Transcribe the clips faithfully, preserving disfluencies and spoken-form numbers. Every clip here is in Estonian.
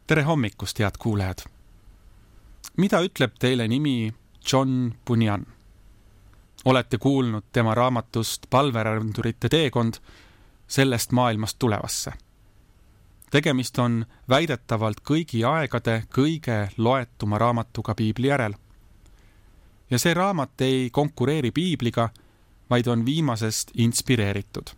tere hommikust, head kuulajad! Mida ütleb teile nimi John Bunyan? Olete kuulnud tema raamatust Palverändurite teekond sellest maailmast tulevasse. Tegemist on väidetavalt kõigi aegade kõige loetuma raamatuga Piibli järel. Ja see raamat ei konkureeri Piibliga, vaid on viimasest inspireeritud.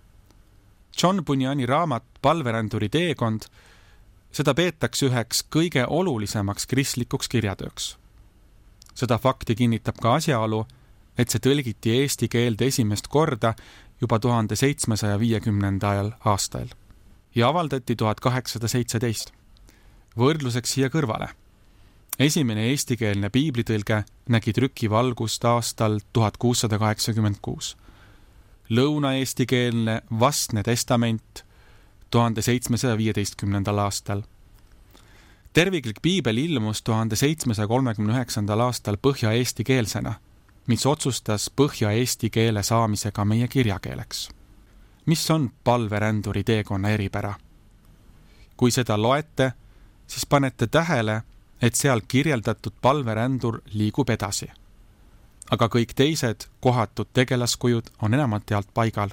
John Bunyani raamat Palveränduri teekond, seda peetakse üheks kõige olulisemaks kristlikuks kirjatööks. Seda fakti kinnitab ka asjaolu, et see tõlgiti eesti keelde esimest korda juba tuhande seitsmesaja viiekümnendal aastal ja avaldati tuhat kaheksasada seitseteist. Võrdluseks siia kõrvale. Esimene eestikeelne piiblitõlge nägi trükivalgust aastal tuhat kuussada kaheksakümmend kuus. Lõuna-eestikeelne Vastne testament tuhande seitsmesaja viieteistkümnendal aastal. Terviklik piibel ilmus tuhande seitsmesaja kolmekümne üheksandal aastal põhja-eesti keelsena, mis otsustas põhja-eesti keele saamisega meie kirjakeeleks. Mis on Palveränduri teekonna eripära? Kui seda loete, siis panete tähele, et seal kirjeldatud palverändur liigub edasi. Aga kõik teised kohatud tegelaskujud on enamasti alt paigal.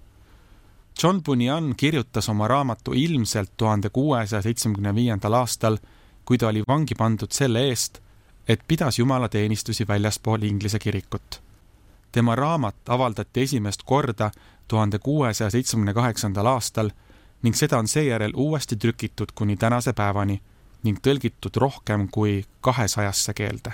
John Bunyan kirjutas oma raamatu ilmselt tuhande kuuesaja seitsmekümne viiendal aastal, kui ta oli vangi pandud selle eest, et pidas jumala teenistusi väljaspool Inglise kirikut. Tema raamat avaldati esimest korda tuhande kuuesaja seitsmekümne kaheksandal aastal ning seda on seejärel uuesti trükitud kuni tänase päevani ning tõlgitud rohkem kui kahesajasse keelde.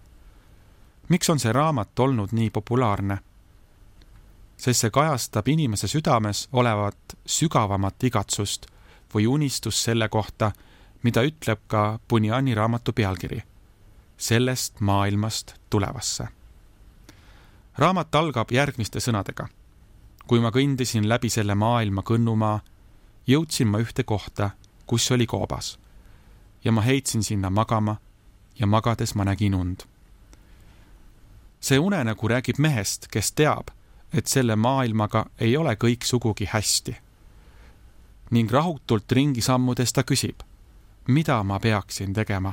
Miks on see raamat olnud nii populaarne? Sest see kajastab inimese südames olevat sügavamat igatsust või unistust selle kohta, mida ütleb ka Bunyani raamatu pealkiri. Sellest maailmast tulevasse. Raamat algab järgmiste sõnadega. Kui ma kõndisin läbi selle maailma kõnnumaa, jõudsin ma ühte kohta, kus oli koobas. Ja ma heitsin sinna magama ja magades ma nägin und. See unenägu räägib mehest, kes teab, et selle maailmaga ei ole kõik sugugi hästi. Ning rahutult ringi sammudes ta küsib, mida ma peaksin tegema?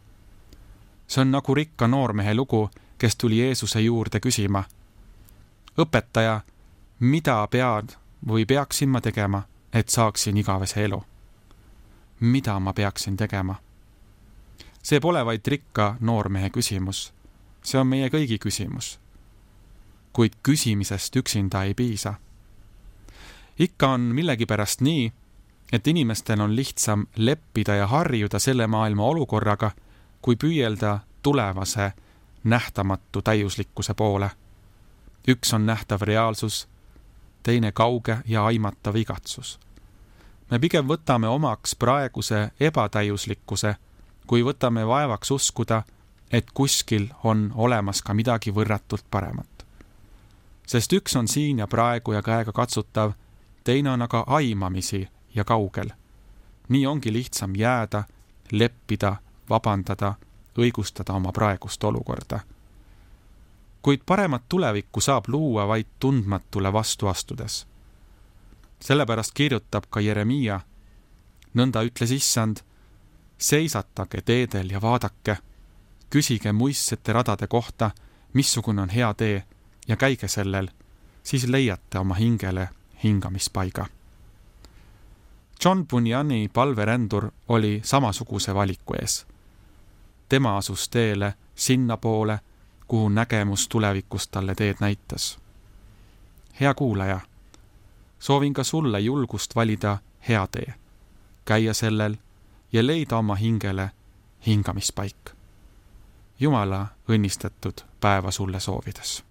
See on nagu rikka noormehe lugu, kes tuli Jeesuse juurde küsima. Õpetaja, mida pead või peaksin ma tegema, et saaksin igavese elu? Mida ma peaksin tegema? See pole vaid rikka noormehe küsimus. See on meie kõigi küsimus. Kuid küsimisest üksinda ei piisa. Ikka on millegipärast nii, et inimestel on lihtsam leppida ja harjuda selle maailma olukorraga, kui püüelda tulevase nähtamatu täiuslikkuse poole. Üks on nähtav reaalsus, teine kauge ja aimatav igatsus. Me pigem võtame omaks praeguse ebatäiuslikkuse, kui võtame vaevaks uskuda, et kuskil on olemas ka midagi võrratult paremat. Sest üks on siin ja praegu ja käega katsutav, teine on aga aimamisi ja kaugel. Nii ongi lihtsam jääda, leppida, vabandada, õigustada oma praegust olukorda. Kuid paremat tulevikku saab luua vaid tundmatule vastu astudes. Sellepärast kirjutab ka Jeremiia, nõnda ütles Issand, seisatage teedel ja vaadake, küsige muistsete radade kohta, missugune on hea tee ja käige sellel, siis leiate oma hingele hingamispaiga. John Bunyani palverändur oli samasuguse valiku ees. Tema asus teele sinna poole, kuhu nägemus tulevikust talle teed näitas. Hea kuulaja, soovin ka sulle julgust valida hea tee, käia sellel ja leida oma hingele hingamispaik. Jumala õnnistatud päeva sulle soovides.